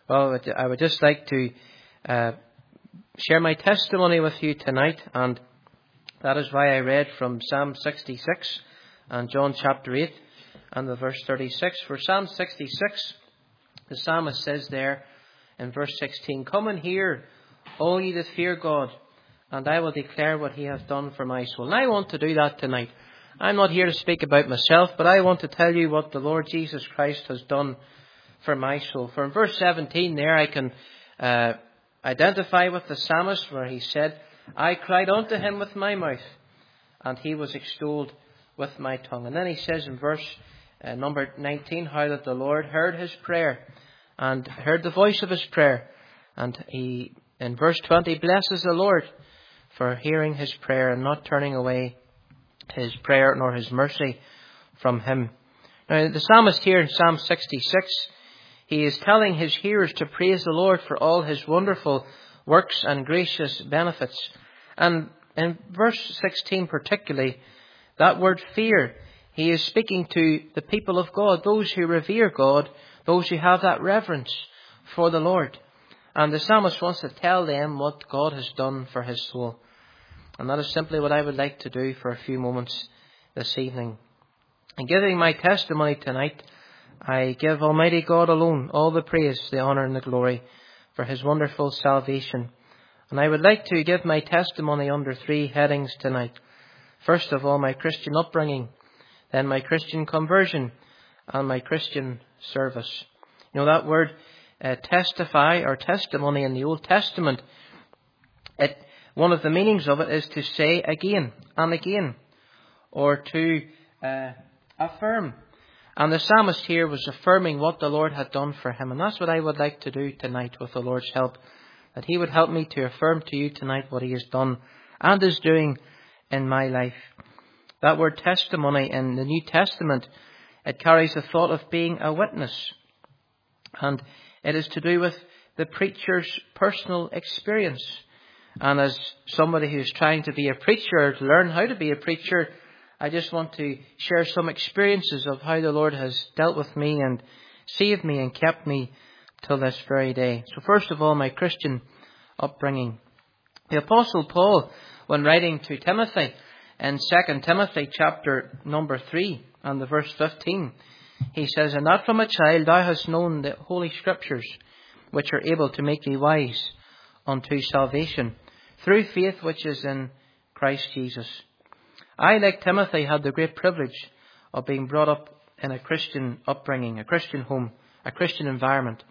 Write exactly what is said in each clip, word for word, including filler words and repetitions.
Well, I would just like to uh, share my testimony with you tonight, and that is why I read from Psalm sixty-six and John chapter eight and the verse thirty-six. For Psalm sixty-six, the psalmist says there in verse sixteen, "Come and hear, all ye that fear God, and I will declare what he hath done for my soul." And I want to do that tonight. I'm not here to speak about myself, but I want to tell you what the Lord Jesus Christ has done for my soul. For in verse seventeen there, I can uh, identify with the psalmist where he said, "I cried unto him with my mouth, and he was extolled with my tongue." And then he says in verse uh, number nineteen, how that the Lord heard his prayer and heard the voice of his prayer. And he, in verse twenty, blesses the Lord for hearing his prayer and not turning away his prayer nor his mercy from him. Now, the psalmist here in Psalm sixty-six, he is telling his hearers to praise the Lord for all his wonderful works and gracious benefits. And in verse sixteen particularly, that word fear, he is speaking to the people of God, those who revere God, those who have that reverence for the Lord. And the psalmist wants to tell them what God has done for his soul. And that is simply what I would like to do for a few moments this evening. In giving my testimony tonight, I give Almighty God alone all the praise, the honour and the glory for his wonderful salvation. And I would like to give my testimony under three headings tonight. First of all, my Christian upbringing, then my Christian conversion, and my Christian service. You know, that word uh, testify or testimony in the Old Testament, it, one of the meanings of it is to say again and again, or to uh, affirm. And the psalmist here was affirming what the Lord had done for him. And that's what I would like to do tonight with the Lord's help. That he would help me to affirm to you tonight what he has done and is doing in my life. That word testimony in the New Testament, it carries the thought of being a witness. And it is to do with the preacher's personal experience. And as somebody who's trying to be a preacher, to learn how to be a preacher, I just want to share some experiences of how the Lord has dealt with me and saved me and kept me till this very day. So first of all, my Christian upbringing. The Apostle Paul, when writing to Timothy in Second Timothy chapter number three and the verse fifteen, he says, "And that from a child thou hast known the holy scriptures, which are able to make thee wise unto salvation, through faith which is in Christ Jesus." I, like Timothy, had the great privilege of being brought up in a Christian upbringing, a Christian home, a Christian environment.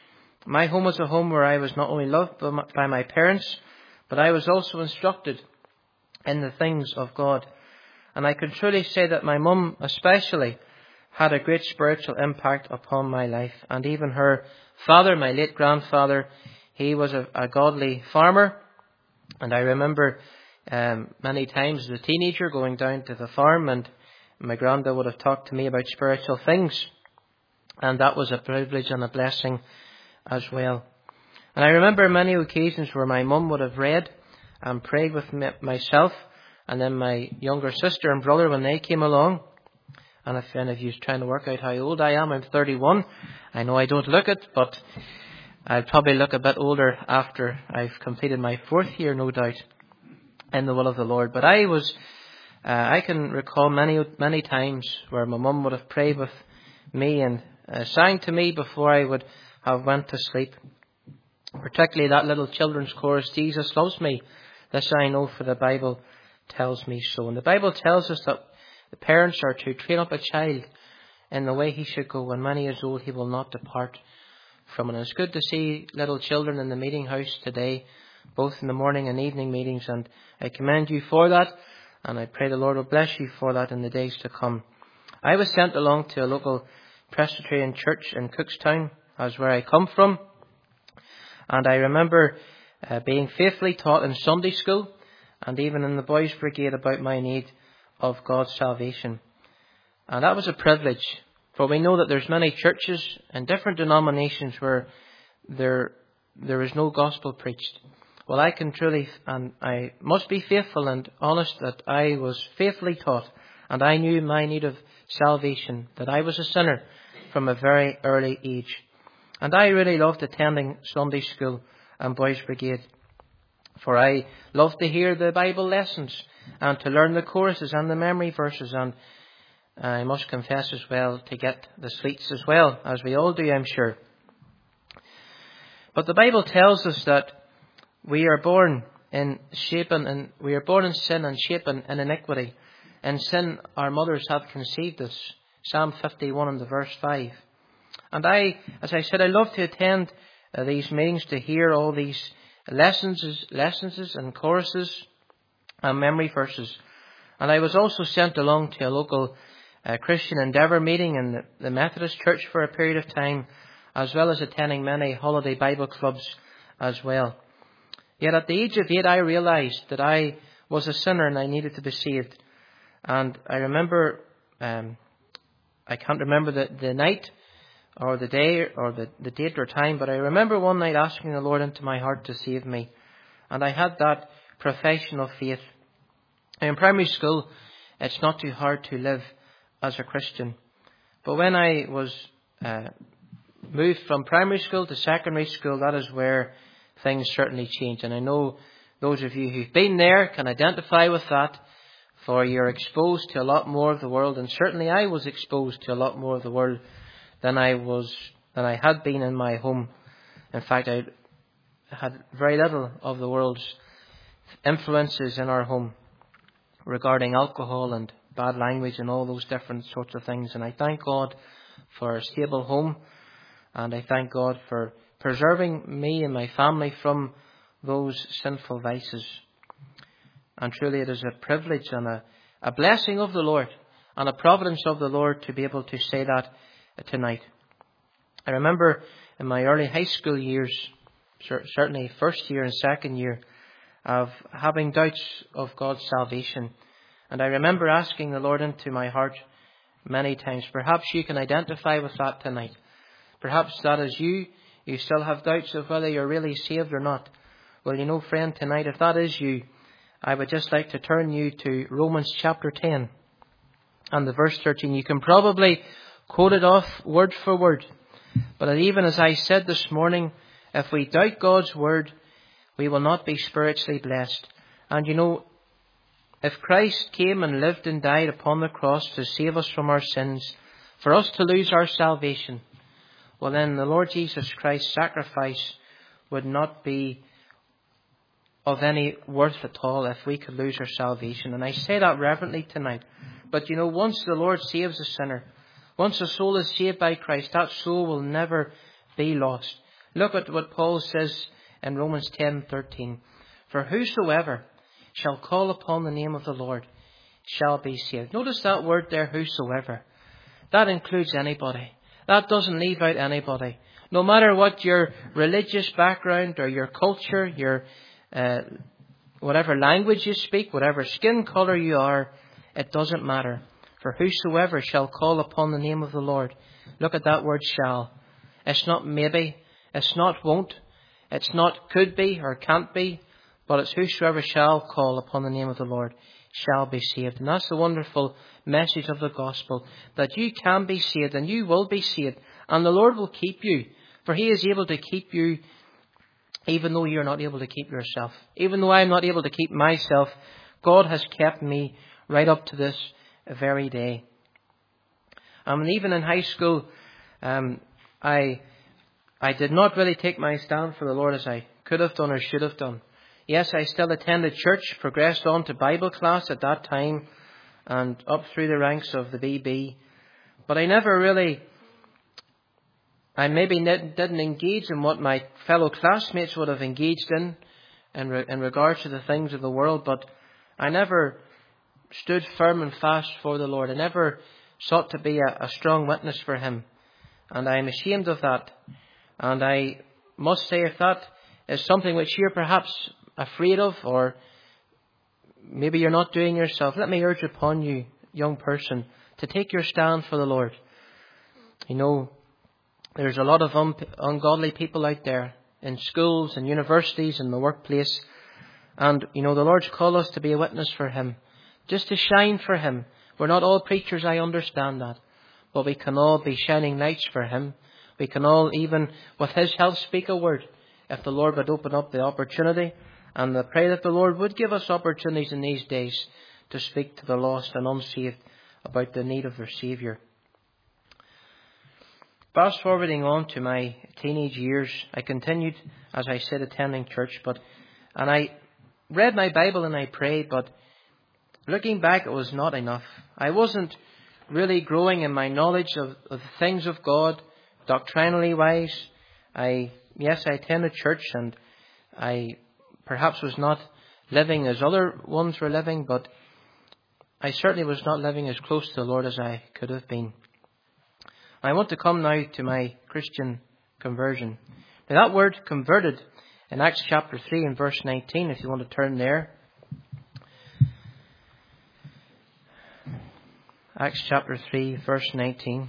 My home was a home where I was not only loved by my parents, but I was also instructed in the things of God. And I can truly say that my mum especially had a great spiritual impact upon my life. And even her father, my late grandfather, he was a, a godly farmer. And I remember Um, many times as a teenager going down to the farm, and my granda would have talked to me about spiritual things, and that was a privilege and a blessing as well. And I remember many occasions where my mum would have read and prayed with me, myself and then my younger sister and brother when they came along. And if any of you is trying to work out how old I am, I'm thirty-one. I know I don't look it, but I'll probably look a bit older after I've completed my fourth year, no doubt, in the will of the Lord. But I was, uh, I can recall many, many times where my mum would have prayed with me and uh, sang to me before I would have went to sleep. Particularly that little children's chorus, "Jesus loves me, this I know, for the Bible tells me so." And the Bible tells us that the parents are to train up a child in the way he should go. When when he is old, he will not depart from it. And it's good to see little children in the meeting house today, both in the morning and evening meetings, and I commend you for that, and I pray the Lord will bless you for that in the days to come. I was sent along to a local Presbyterian church in Cookstown, as where I come from, and I remember uh, being faithfully taught in Sunday school and even in the boys' brigade about my need of God's salvation. And that was a privilege, for we know that there's many churches and different denominations where there there is no gospel preached. Well, I can truly, and I must be faithful and honest, that I was faithfully taught, and I knew my need of salvation, that I was a sinner from a very early age. And I really loved attending Sunday school and Boys Brigade, for I loved to hear the Bible lessons and to learn the choruses and the memory verses, and I must confess as well to get the sweets as well, as we all do, I'm sure. But the Bible tells us that we are born in shapen, and we are born in sin and shapen in iniquity. In sin our mothers have conceived us. Psalm fifty-one and the verse five. And I, as I said, I love to attend uh, these meetings, to hear all these lessons, lessons and choruses and memory verses. And I was also sent along to a local uh, Christian Endeavour meeting in the, the Methodist Church for a period of time, as well as attending many holiday Bible clubs as well. Yet at the age of eight, I realised that I was a sinner and I needed to be saved. And I remember, um, I can't remember the, the night or the day or the, the date or time, but I remember one night asking the Lord into my heart to save me. And I had that profession of faith. In primary school, it's not too hard to live as a Christian. But when I was uh, moved from primary school to secondary school, that is where things certainly changed. And I know those of you who've been there can identify with that, for you're exposed to a lot more of the world. And certainly I was exposed to a lot more of the world than I was, than I had been in my home. In fact, I had very little of the world's influences in our home regarding alcohol and bad language and all those different sorts of things. And I thank God for a stable home, and I thank God for preserving me and my family from those sinful vices. And truly it is a privilege and a, a blessing of the Lord and a providence of the Lord to be able to say that tonight. I remember in my early high school years, certainly first year and second year, of having doubts of God's salvation. And I remember asking the Lord into my heart many times. Perhaps you can identify with that tonight. Perhaps that is you. You still have doubts of whether you're really saved or not. Well, you know, friend, tonight, if that is you, I would just like to turn you to Romans chapter ten and the verse thirteen. You can probably quote it off word for word. But even as I said this morning, if we doubt God's word, we will not be spiritually blessed. And you know, if Christ came and lived and died upon the cross to save us from our sins, for us to lose our salvation, well then the Lord Jesus Christ's sacrifice would not be of any worth at all if we could lose our salvation. And I say that reverently tonight. But you know, once the Lord saves a sinner, once a soul is saved by Christ, that soul will never be lost. Look at what Paul says in Romans ten thirteen. For whosoever shall call upon the name of the Lord shall be saved. Notice that word there, whosoever. That includes anybody. That doesn't leave out anybody. No matter what your religious background or your culture, your uh, whatever language you speak, whatever skin colour you are, it doesn't matter. For whosoever shall call upon the name of the Lord. Look at that word shall. It's not maybe. It's not won't. It's not could be or can't be. But it's whosoever shall call upon the name of the Lord shall be saved. And that's the wonderful message of the gospel, that you can be saved and you will be saved. And the Lord will keep you. For He is able to keep you even though you're not able to keep yourself. Even though I'm not able to keep myself, God has kept me right up to this very day. Um, and even in high school, um, I I did not really take my stand for the Lord as I could have done or should have done. Yes, I still attended church, progressed on to Bible class at that time, and up through the ranks of the B B. But I never really, I maybe didn't engage in what my fellow classmates would have engaged in, in, re, in regards to the things of the world. But I never stood firm and fast for the Lord. I never sought to be a, a strong witness for Him. And I am ashamed of that. And I must say, if that is something which you're perhaps afraid of, or maybe you're not doing yourself, let me urge upon you, young person, to take your stand for the Lord. You know, there's a lot of un- ungodly people out there in schools and universities and the workplace. And, you know, the Lord's called us to be a witness for Him, just to shine for Him. We're not all preachers, I understand that. But we can all be shining lights for Him. We can all, even with His help, speak a word if the Lord would open up the opportunity. And I pray that the Lord would give us opportunities in these days to speak to the lost and unsaved about the need of their Saviour. Fast forwarding on to my teenage years, I continued, as I said, attending church, but and I read my Bible and I prayed, but looking back, it was not enough. I wasn't really growing in my knowledge of, of the things of God, doctrinally wise. I yes, I attended church, and I perhaps was not living as other ones were living, but I certainly was not living as close to the Lord as I could have been. I want to come now to my Christian conversion. Now that word converted in Acts chapter three and verse nineteen, if you want to turn there. Acts chapter three, verse nineteen.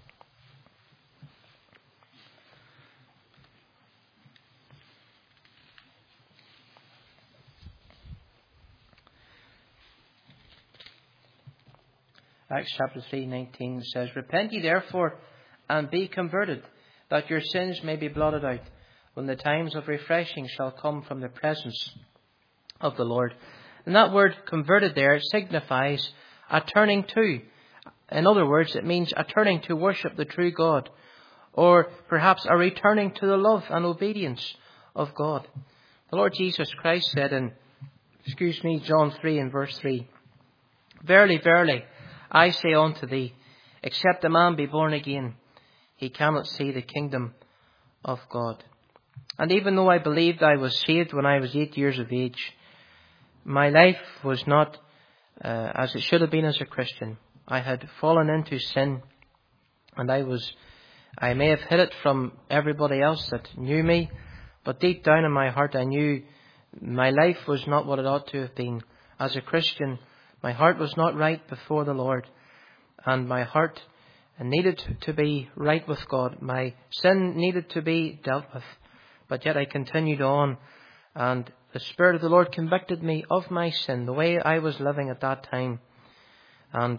Acts chapter three, nineteen says, Repent ye therefore, and be converted, that your sins may be blotted out, when the times of refreshing shall come from the presence of the Lord. And that word converted there signifies a turning to. In other words, it means a turning to worship the true God, or perhaps a returning to the love and obedience of God. The Lord Jesus Christ said in, excuse me, John three and verse three, Verily, verily, I say unto thee, except a man be born again, he cannot see the kingdom of God. And even though I believed I was saved when I was eight years of age, my life was not uh, as it should have been as a Christian. I had fallen into sin, and I was, I may have hid it from everybody else that knew me, but deep down in my heart I knew my life was not what it ought to have been. As a Christian, my heart was not right before the Lord, and my heart needed to be right with God. My sin needed to be dealt with, but yet I continued on, and the Spirit of the Lord convicted me of my sin, the way I was living at that time. And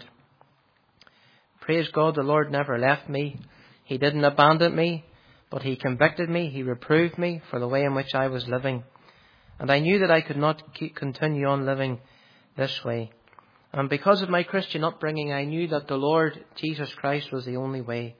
praise God, the Lord never left me. He didn't abandon me, but He convicted me. He reproved me for the way in which I was living. And I knew that I could not keep, continue on living this way. And because of my Christian upbringing, I knew that the Lord Jesus Christ was the only way.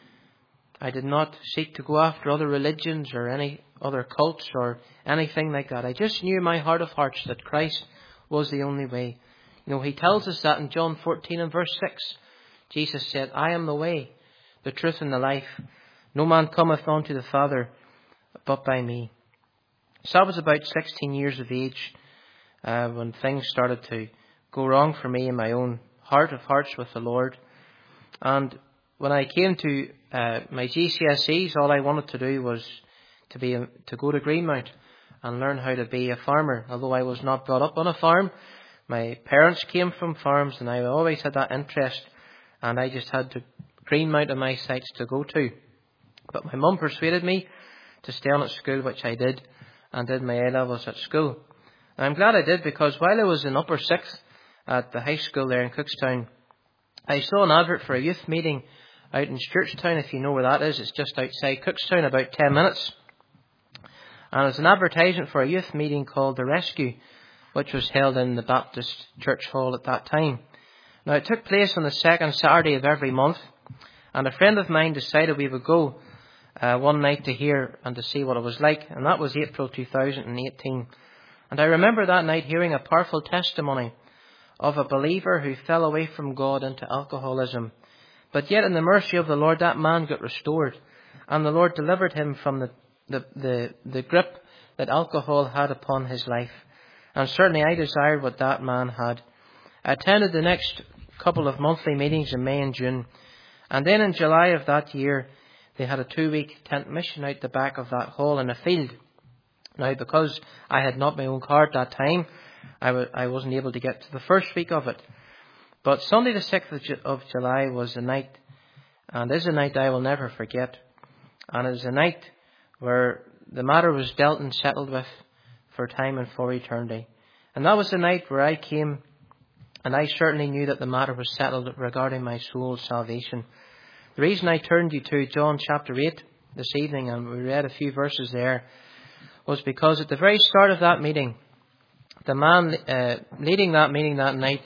I did not seek to go after other religions or any other cults or anything like that. I just knew in my heart of hearts that Christ was the only way. You know, He tells us that in John fourteen and verse six. Jesus said, I am the way, the truth and the life. No man cometh unto the Father but by me. So I was about sixteen years of age uh, when things started to go wrong for me in my own heart of hearts with the Lord. And when I came to uh, my G C S Es, all I wanted to do was to be a, to go to Greenmount and learn how to be a farmer. Although I was not brought up on a farm, my parents came from farms, and I always had that interest, and I just had to Greenmount in my sights to go to. But my mum persuaded me to stay on at school, which I did, and did my A-levels at school. And I'm glad I did, because while I was in upper sixth at the high school there in Cookstown, I saw an advert for a youth meeting out in Stewartstown, if you know where that is. It's just outside Cookstown, about ten minutes. And it was an advertisement for a youth meeting called The Rescue, which was held in the Baptist Church Hall at that time. Now, it took place on the second Saturday of every month, and a friend of mine decided we would go uh, one night to hear and to see what it was like, and that was April two thousand eighteen. And I remember that night hearing a powerful testimony of a believer who fell away from God into alcoholism. But yet in the mercy of the Lord, that man got restored, and the Lord delivered him from the, the, the, the grip that alcohol had upon his life. And certainly I desired what that man had. I attended the next couple of monthly meetings in May and June, and then in July of that year they had a two-week tent mission out the back of that hall in a field. Now, because I had not my own car at that time, I, w- I wasn't able to get to the first week of it. But Sunday the sixth of, Ju- of July was a night, and is a night I will never forget. And it was a night where the matter was dealt and settled with for time and for eternity. And that was the night where I came, and I certainly knew that the matter was settled regarding my soul's salvation. The reason I turned you to John chapter eight this evening, and we read a few verses there, was because at the very start of that meeting, the man uh, leading that meeting that night,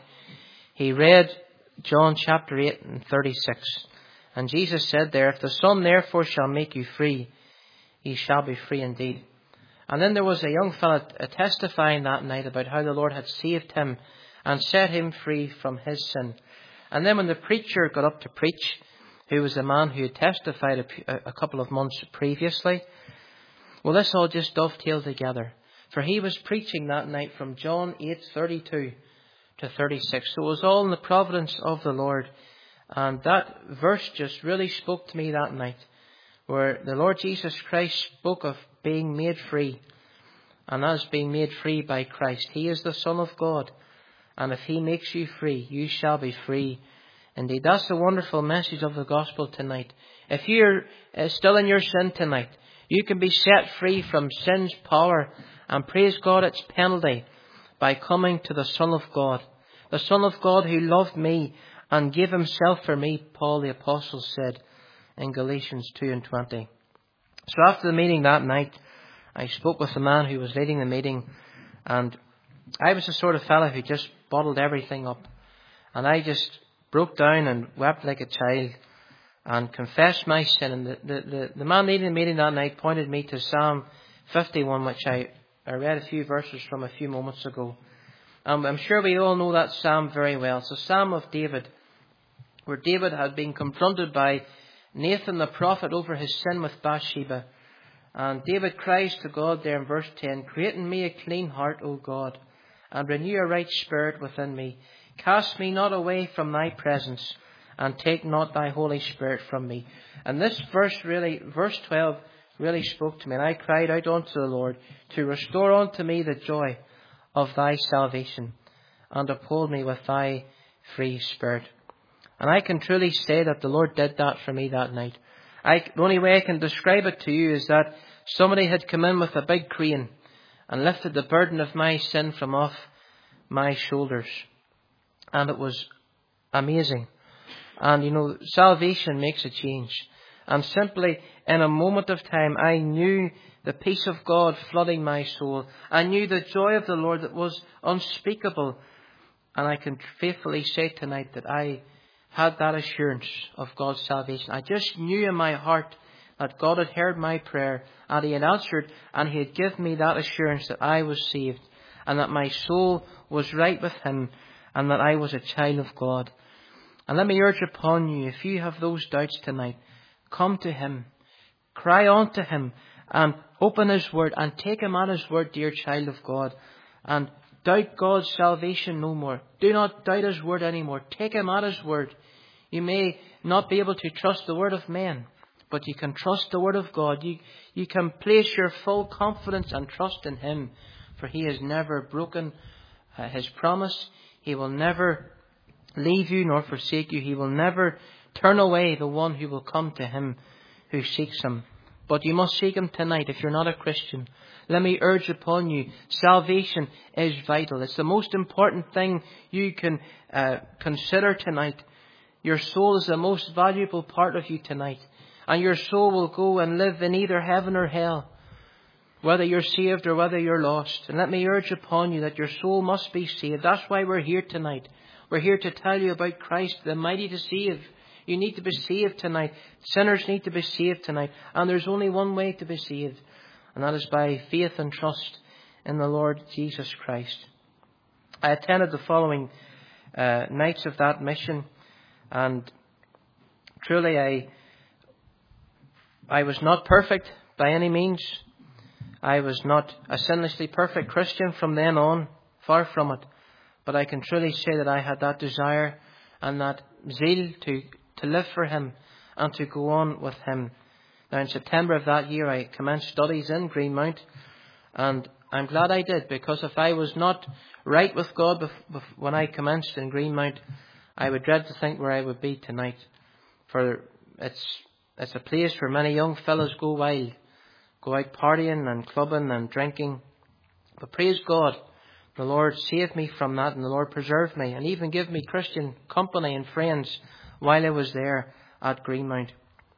he read John chapter eight and thirty-six. And Jesus said there, "If the Son therefore shall make you free, ye shall be free indeed." And then there was a young fellow testifying that night about how the Lord had saved him and set him free from his sin. And then when the preacher got up to preach, who was a man who had testified a, a couple of months previously, well, this all just dovetailed together. For he was preaching that night from John eight thirty-two to thirty-six. So it was all in the providence of the Lord. And that verse just really spoke to me that night, where the Lord Jesus Christ spoke of being made free. And as being made free by Christ, He is the Son of God. And if He makes you free, you shall be free indeed. That's the wonderful message of the gospel tonight. If you're uh, still in your sin tonight, you can be set free from sin's power and, praise God, its penalty by coming to the Son of God. The Son of God who loved me and gave Himself for me, Paul the Apostle said in Galatians two and twenty. So after the meeting that night, I spoke with the man who was leading the meeting, and I was the sort of fellow who just bottled everything up. And I just broke down and wept like a child and confessed my sin. And the, the, the, the man leading the meeting that night pointed me to Psalm fifty-one, which I, I read a few verses from a few moments ago. Um, I'm sure we all know that psalm very well. It's a psalm of David, where David had been confronted by Nathan the prophet over his sin with Bathsheba. And David cries to God there in verse ten, "Create in me a clean heart, O God, and renew a right spirit within me. Cast me not away from thy presence, and take not thy Holy Spirit from me." And this verse really, verse twelve, really spoke to me. And I cried out unto the Lord to restore unto me the joy of thy salvation, and uphold me with thy free spirit. And I can truly say that the Lord did that for me that night. I, the only way I can describe it to you is that somebody had come in with a big crane and lifted the burden of my sin from off my shoulders. And it was amazing. And you know, salvation makes a change. And simply in a moment of time, I knew the peace of God flooding my soul. I knew the joy of the Lord that was unspeakable. And I can faithfully say tonight that I had that assurance of God's salvation. I just knew in my heart that God had heard my prayer and He had answered, and He had given me that assurance that I was saved and that my soul was right with Him and that I was a child of God. And let me urge upon you, if you have those doubts tonight, come to Him, cry on to Him, and open His Word and take Him at His Word, dear child of God, and doubt God's salvation no more. Do not doubt His Word anymore. Take Him at His Word. You may not be able to trust the word of men, but you can trust the word of God. You, you can place your full confidence and trust in Him, for He has never broken uh, His promise. He will never leave you nor forsake you. He will never turn away the one who will come to Him who seeks Him. But you must seek Him tonight if you're not a Christian. Let me urge upon you, salvation is vital. It's the most important thing you can uh, consider tonight. Your soul is the most valuable part of you tonight. And your soul will go and live in either heaven or hell, whether you're saved or whether you're lost. And let me urge upon you that your soul must be saved. That's why we're here tonight. We're here to tell you about Christ, the mighty to save. You need to be saved tonight. Sinners need to be saved tonight. And there's only one way to be saved, and that is by faith and trust in the Lord Jesus Christ. I attended the following uh, nights of that mission, and truly I I was not perfect by any means. I was not a sinlessly perfect Christian from then on, far from it. But I can truly say that I had that desire and that zeal to, to live for Him and to go on with Him. Now in September of that year I commenced studies in Greenmount, and I'm glad I did, because if I was not right with God bef- bef- when I commenced in Greenmount, I would dread to think where I would be tonight. For it's it's a place where many young fellows go wild, go out partying and clubbing and drinking. But praise God, the Lord saved me from that, and the Lord preserved me and even gave me Christian company and friends while I was there. at Greenmount.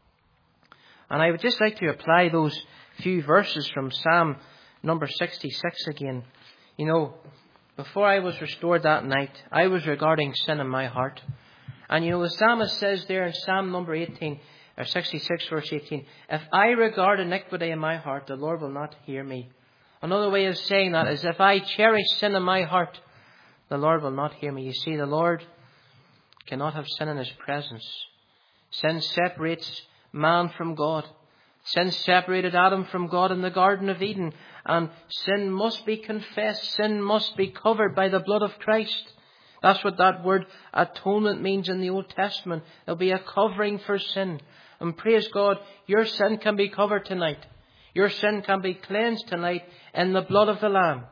And I would just like to apply those few verses from Psalm number sixty-six again. You know, before I was restored that night, I was regarding sin in my heart. And you know, the psalmist says there in Psalm number eighteen, or sixty-six verse eighteen, if I regard iniquity in my heart, the Lord will not hear me. Another way of saying that is, if I cherish sin in my heart, the Lord will not hear me. You see, the Lord cannot have sin in his presence. Sin separates man from God. Sin separated Adam from God in the Garden of Eden. And sin must be confessed. Sin must be covered by the blood of Christ. That's what that word atonement means in the Old Testament. There'll be a covering for sin. And praise God, your sin can be covered tonight. Your sin can be cleansed tonight in the blood of the Lamb.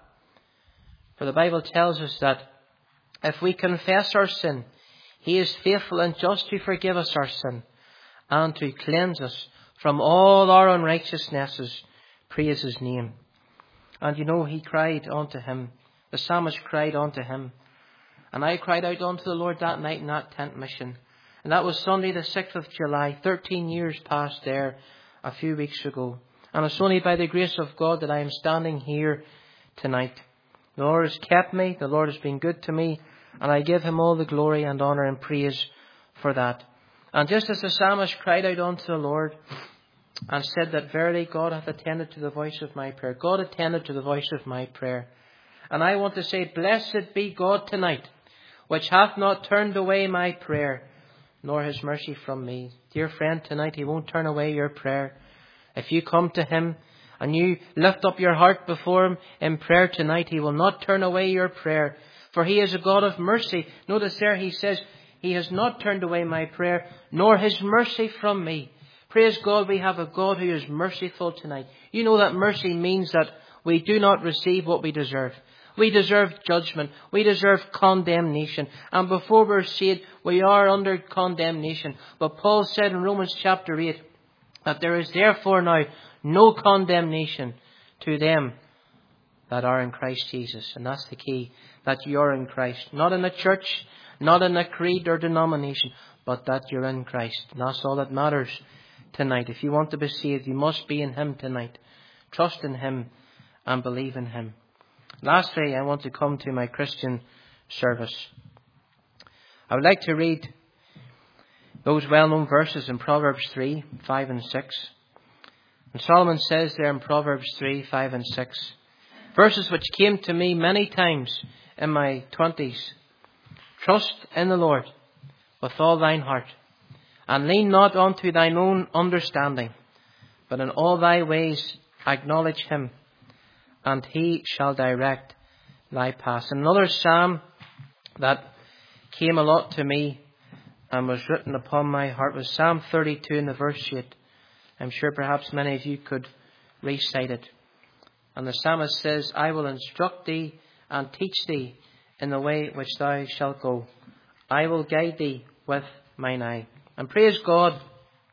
For the Bible tells us that if we confess our sin, he is faithful and just to forgive us our sin and to cleanse us from all our unrighteousnesses. Praise his name. And you know, he cried unto him. The psalmist cried unto him. And I cried out unto the Lord that night in that tent mission. And that was Sunday the sixth of July, thirteen years past there, a few weeks ago. And it's only by the grace of God that I am standing here tonight. The Lord has kept me. The Lord has been good to me. And I give him all the glory and honour and praise for that. And just as the psalmist cried out unto the Lord and said that verily God hath attended to the voice of my prayer. God attended to the voice of my prayer. And I want to say, blessed be God tonight, which hath not turned away my prayer, nor his mercy from me. Dear friend, tonight he won't turn away your prayer. If you come to him and you lift up your heart before him in prayer tonight, he will not turn away your prayer. For he is a God of mercy. Notice there he says, he has not turned away my prayer, nor his mercy from me. Praise God, we have a God who is merciful tonight. You know that mercy means that we do not receive what we deserve. We deserve judgment. We deserve condemnation. And before we're saved, we are under condemnation. But Paul said in Romans chapter eight that there is therefore now no condemnation to them that are in Christ Jesus. And that's the key, that you're in Christ. Not in a church, not in a creed or denomination, but that you're in Christ. And that's all that matters tonight. If you want to be saved, you must be in him tonight. Trust in him and believe in him. Lastly, I want to come to my Christian service. I would like to read those well-known verses in Proverbs three, five and six. And Solomon says there in Proverbs three, five and six, verses which came to me many times in my twenties. Trust in the Lord with all thine heart, and lean not unto thine own understanding, but in all thy ways acknowledge him, and he shall direct thy paths. Another psalm that came a lot to me and was written upon my heart was Psalm thirty-two in the verse eight. I'm sure perhaps many of you could recite it. And the psalmist says, I will instruct thee and teach thee in the way which thou shalt go. I will guide thee with mine eye. And praise God,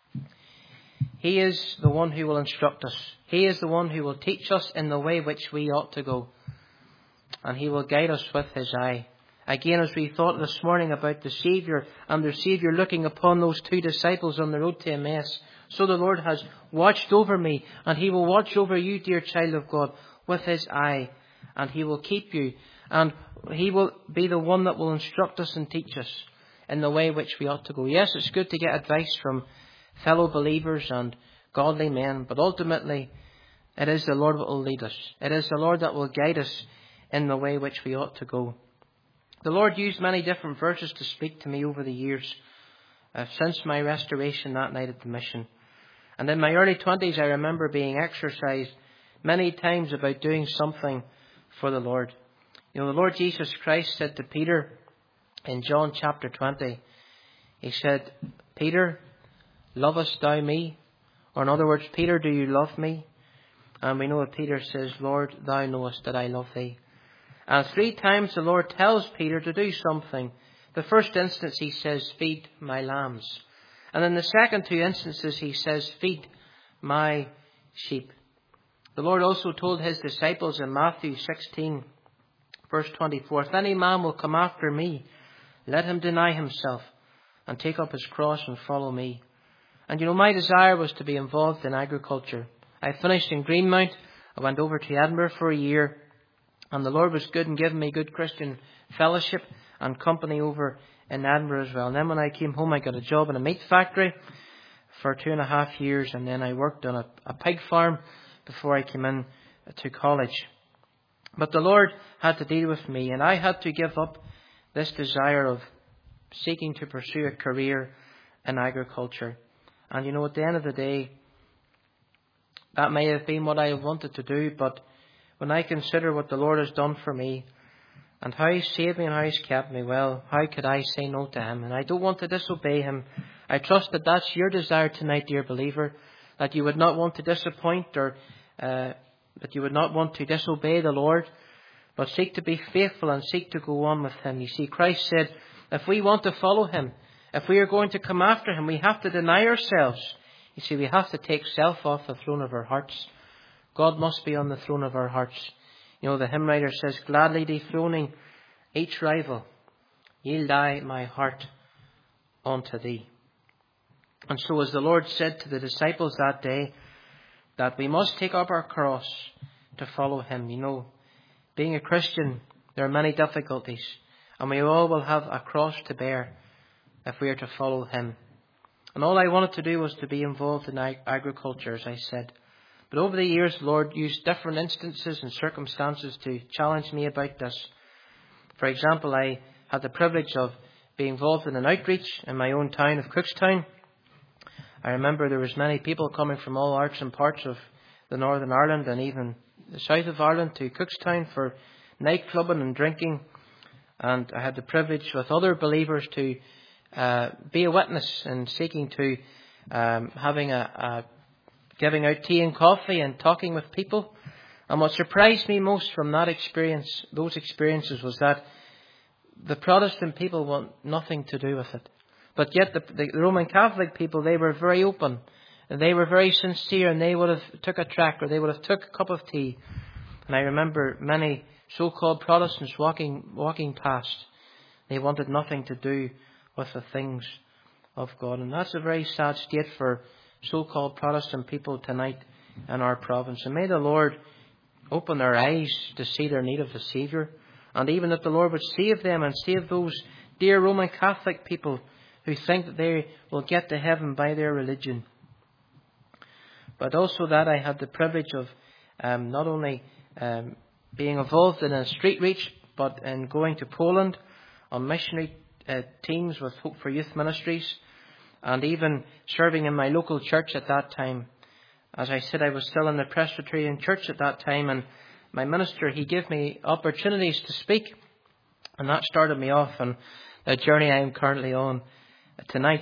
he is the one who will instruct us. He is the one who will teach us in the way which we ought to go. And he will guide us with his eye. Again, as we thought this morning about the Saviour and the Saviour looking upon those two disciples on the road to Emmaus, so the Lord has watched over me, and he will watch over you, dear child of God, with his eye. And he will keep you, and he will be the one that will instruct us and teach us in the way which we ought to go. Yes, it's good to get advice from fellow believers and godly men, but ultimately it is the Lord that will lead us. It is the Lord that will guide us in the way which we ought to go. The Lord used many different verses to speak to me over the years, uh, since my restoration that night at the mission. And in my early twenties, I remember being exercised many times about doing something for the Lord. You know, the Lord Jesus Christ said to Peter in John chapter twenty, he said, Peter, lovest thou me? Or in other words, Peter, do you love me? And we know that Peter says, Lord, thou knowest that I love thee. And three times the Lord tells Peter to do something. The first instance he says, feed my lambs. And in the second two instances he says, feed my sheep. The Lord also told his disciples in Matthew sixteen, verse twenty-four, if any man will come after me, let him deny himself and take up his cross and follow me. And you know, my desire was to be involved in agriculture. I finished in Greenmount. I went over to Edinburgh for a year. And the Lord was good and giving me good Christian fellowship and company over in Edinburgh as well. And then when I came home, I got a job in a meat factory for two and a half years. And then I worked on a, a pig farm before I came in to college. But the Lord had to deal with me, and I had to give up this desire of seeking to pursue a career in agriculture. And you know, at the end of the day, that may have been what I wanted to do, but when I consider what the Lord has done for me and how He's saved me and how He's kept me, well, how could I say no to Him? And I don't want to disobey Him. I trust that that's your desire tonight, dear believer, that you would not want to disappoint or uh, that you would not want to disobey the Lord, but seek to be faithful and seek to go on with Him. You see, Christ said, if we want to follow Him, if we are going to come after Him, we have to deny ourselves. You see, we have to take self off the throne of our hearts. God must be on the throne of our hearts. You know, the hymn writer says, gladly dethroning each rival, yield I my heart unto Thee. And so as the Lord said to the disciples that day, that we must take up our cross to follow Him. You know, being a Christian, there are many difficulties, and we all will have a cross to bear if we are to follow Him. And all I wanted to do was to be involved in ag- agriculture, as I said. But over the years, the Lord used different instances and circumstances to challenge me about this. For example, I had the privilege of being involved in an outreach in my own town of Cookstown. I remember there was many people coming from all arts and parts of the Northern Ireland and even the south of Ireland to Cookstown for night clubbing and drinking. And I had the privilege with other believers to uh, be a witness and seeking to um, having a, a giving out tea and coffee and talking with people. And what surprised me most from that experience, those experiences, was that the Protestant people want nothing to do with it. But yet the, the Roman Catholic people, they were very open. And they were very sincere, and they would have took a tract or they would have took a cup of tea. And I remember many so-called Protestants walking walking past. They wanted nothing to do with the things of God. And that's a very sad state for so-called Protestant people tonight in our province. And may the Lord open their eyes to see their need of a Saviour. And even that the Lord would save them and save those dear Roman Catholic people who think that they will get to heaven by their religion. But also that I had the privilege of um, not only um, being involved in a street reach, but in going to Poland on missionary uh, teams with Hope for Youth Ministries, and even serving in my local church at that time. As I said, I was still in the Presbyterian church at that time, and my minister, he gave me opportunities to speak, and that started me off on the journey I am currently on tonight.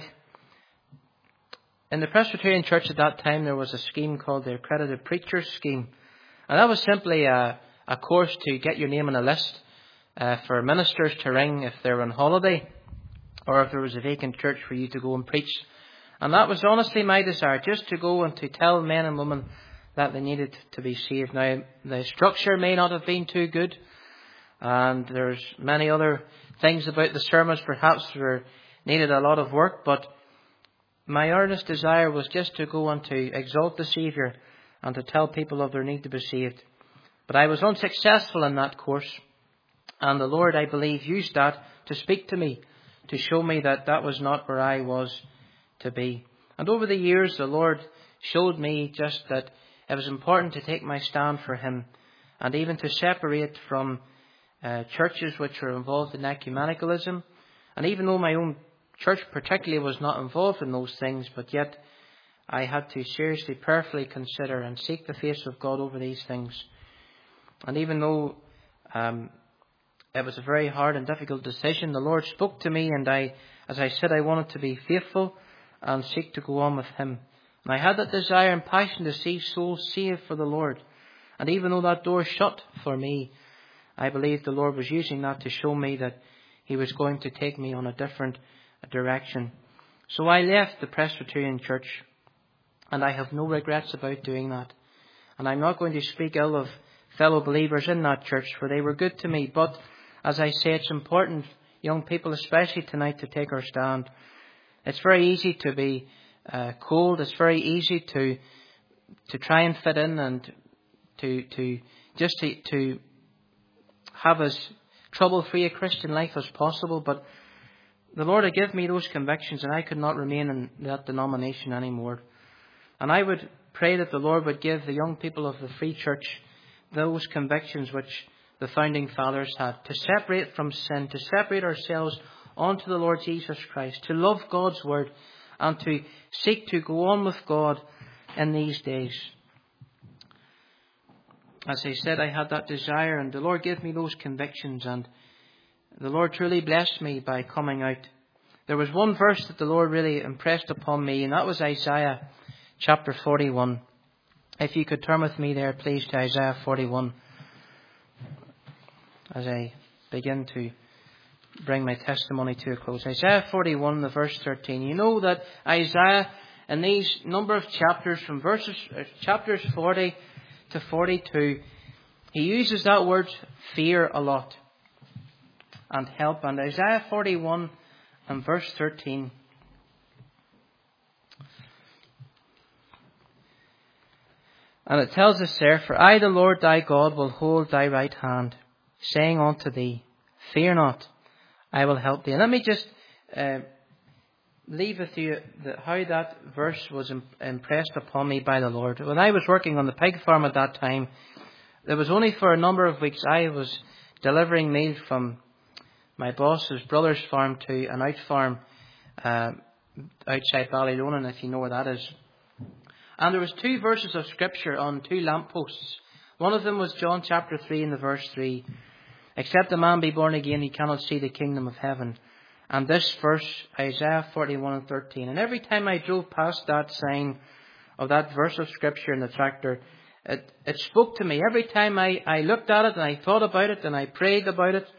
In the Presbyterian church at that time, there was a scheme called the Accredited Preachers Scheme, and that was simply a, a course to get your name on a list uh, for ministers to ring if they're on holiday, or if there was a vacant church for you to go and preach. And that was honestly my desire, just to go and to tell men and women that they needed to be saved. Now, the structure may not have been too good, and there's many other things about the sermons perhaps were needed a lot of work, but my earnest desire was just to go and to exalt the Saviour and to tell people of their need to be saved. But I was unsuccessful in that course, and the Lord, I believe, used that to speak to me, to show me that that was not where I was to be. And over the years, the Lord showed me just that it was important to take my stand for Him, and even to separate from uh, churches which were involved in ecumenicalism. And even though my own church particularly was not involved in those things, but yet I had to seriously, prayerfully consider and seek the face of God over these things. And even though um, it was a very hard and difficult decision, the Lord spoke to me, and I, as I said, I wanted to be faithful and seek to go on with Him. And I had that desire and passion to see souls saved for the Lord. And even though that door shut for me, I believe the Lord was using that to show me that He was going to take me on a different direction. So I left the Presbyterian church, and I have no regrets about doing that. And I'm not going to speak ill of fellow believers in that church, for they were good to me. But as I say, it's important, young people especially tonight, to take our stand. It's very easy to be uh, cold. It's very easy to to try and fit in and to to just to, to have as trouble-free a Christian life as possible. But the Lord had given me those convictions, and I could not remain in that denomination anymore. And I would pray that the Lord would give the young people of the Free Church those convictions which the founding fathers had, to separate from sin, to separate ourselves unto the Lord Jesus Christ, to love God's Word, and to seek to go on with God in these days. As I said, I had that desire, and the Lord gave me those convictions, and the Lord truly blessed me by coming out. There was one verse that the Lord really impressed upon me, and that was Isaiah chapter forty-one. If you could turn with me there, please, to Isaiah forty-one, as I begin to bring my testimony to a close. Isaiah forty-one, the verse thirteen. You know that Isaiah, in these number of chapters, from verses uh, chapters forty to forty-two, he uses that word fear a lot, and help. And Isaiah forty-one and verse thirteen. And it tells us there, for I, the Lord thy God, will hold thy right hand, saying unto thee, fear not, I will help thee. And let me just uh, leave with you the, how that verse was im- impressed upon me by the Lord. When I was working on the pig farm at that time, it was only for a number of weeks I was delivering meal from my boss's brother's farm to an out farm uh, outside Ballylonan, if you know where that is. And there was two verses of scripture on two lampposts. One of them was John chapter three and the verse three. Except a man be born again, he cannot see the kingdom of heaven. And this verse, Isaiah forty-one and thirteen. And every time I drove past that sign of that verse of scripture in the tractor, it, it spoke to me. Every time I, I looked at it and I thought about it and I prayed about it.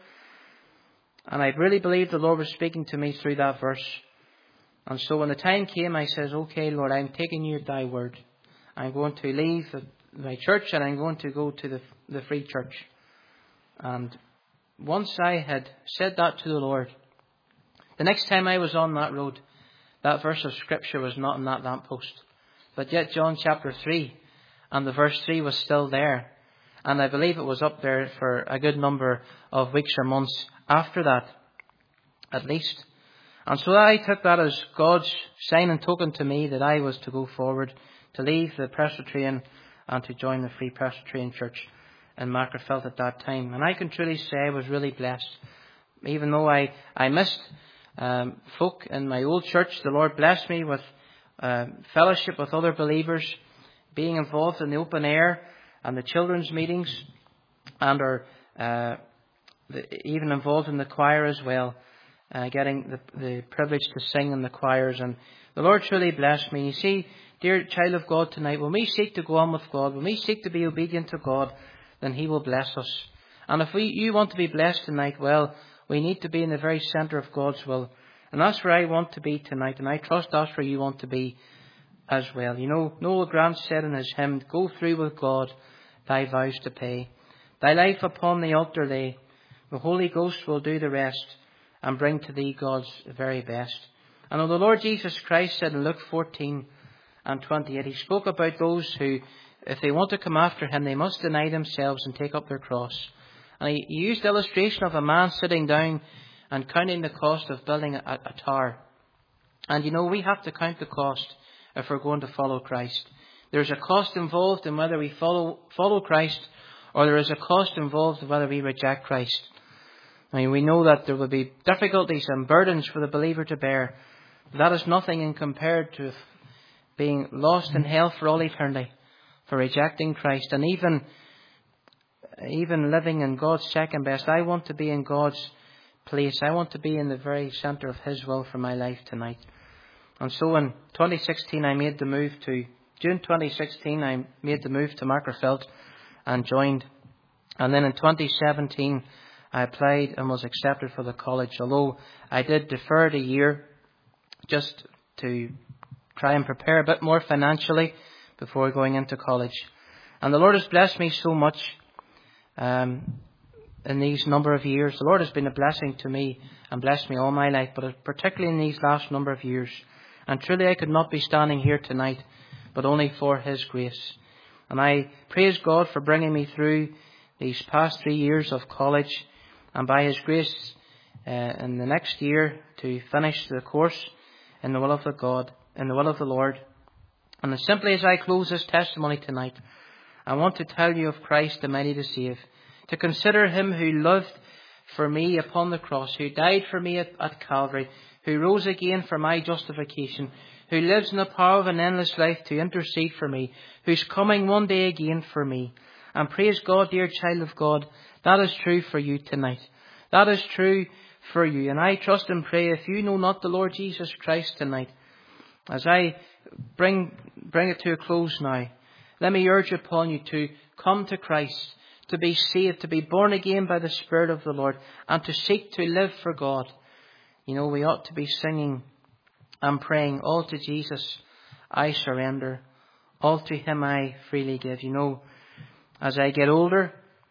And I really believed the Lord was speaking to me through that verse. And so when the time came, I says, okay, Lord, I'm taking you at thy word. I'm going to leave my church and I'm going to go to the, the Free Church. And once I had said that to the Lord, the next time I was on that road, that verse of scripture was not on that lamppost. But yet John chapter three and the verse three was still there. And I believe it was up there for a good number of weeks or months after that, at least. And so I took that as God's sign and token to me that I was to go forward, to leave the Presbyterian and to join the Free Presbyterian Church in Magherafelt at that time. And I can truly say I was really blessed. Even though I, I missed um, folk in my old church, the Lord blessed me with uh, fellowship with other believers, being involved in the open air and the children's meetings, and are uh, the, even involved in the choir as well. Uh, getting the, the privilege to sing in the choirs. And the Lord truly blessed me. You see, dear child of God, tonight, when we seek to go on with God, when we seek to be obedient to God, then He will bless us. And if we, you want to be blessed tonight, well, we need to be in the very centre of God's will. And that's where I want to be tonight. And I trust that's where you want to be as well. You know, Noel Grant said in his hymn, go through with God, thy vows to pay. Thy life upon the altar lay. The Holy Ghost will do the rest, and bring to thee God's very best. And the Lord Jesus Christ said in Luke fourteen and twenty-eight, He spoke about those who, if they want to come after Him, they must deny themselves and take up their cross. And He used the illustration of a man sitting down and counting the cost of building a, a tower. And you know, we have to count the cost if we're going to follow Christ. There's a cost involved in whether we follow, follow Christ, or there is a cost involved in whether we reject Christ. I mean, we know that there will be difficulties and burdens for the believer to bear. But that is nothing in compared to being lost in hell for all eternity, for rejecting Christ, and even even living in God's second best. I want to be in God's place. I want to be in the very centre of His will for my life tonight. And so in twenty sixteen, I made the move to, June twenty sixteen, I made the move to Magherafelt and joined. And then in twenty seventeen, I applied and was accepted for the college, although I did defer it a year just to try and prepare a bit more financially before going into college. And the Lord has blessed me so much um, in these number of years. The Lord has been a blessing to me and blessed me all my life, but particularly in these last number of years. And truly I could not be standing here tonight, but only for His grace. And I praise God for bringing me through these past three years of college, and by His grace uh, in the next year to finish the course in the will of the God, in the will of the Lord. And as simply as I close this testimony tonight, I want to tell you of Christ the mighty to save, to consider Him who lived for me upon the cross, who died for me at, at Calvary, who rose again for my justification, who lives in the power of an endless life to intercede for me, who's coming one day again for me. And praise God, dear child of God, that is true for you tonight. That is true for you. And I trust and pray, if you know not the Lord Jesus Christ tonight, as I bring bring it to a close now, let me urge upon you to come to Christ, to be saved, to be born again by the Spirit of the Lord, and to seek to live for God. You know, we ought to be singing and praying, all to Jesus I surrender, all to Him I freely give. You know, as I get older,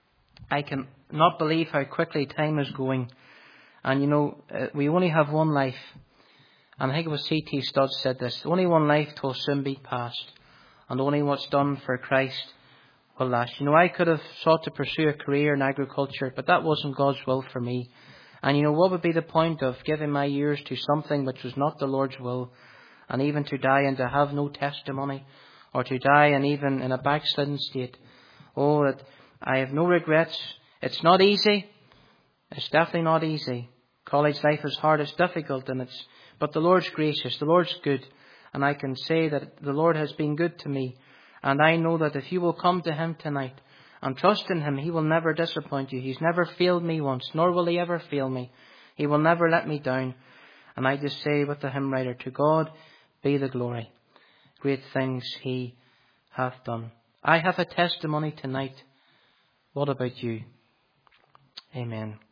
I can not believe how quickly time is going. And you know, uh, we only have one life. And I think it was C T Studd said this, only one life till soon be past, and only what's done for Christ will last. You know, I could have sought to pursue a career in agriculture, but that wasn't God's will for me. And you know, what would be the point of giving my years to something which was not the Lord's will, and even to die and to have no testimony, or to die and even in a backslidden state? Oh, that I have no regrets. It's not easy. It's definitely not easy. College life is hard, it's difficult, and it's but the Lord's gracious, the Lord's good, and I can say that the Lord has been good to me. And I know that if you will come to Him tonight and trust in Him, He will never disappoint you. He's never failed me once, nor will He ever fail me. He will never let me down. And I just say with the hymn writer, to God be the glory. Great things He hath done. I have a testimony tonight. What about you? Amen.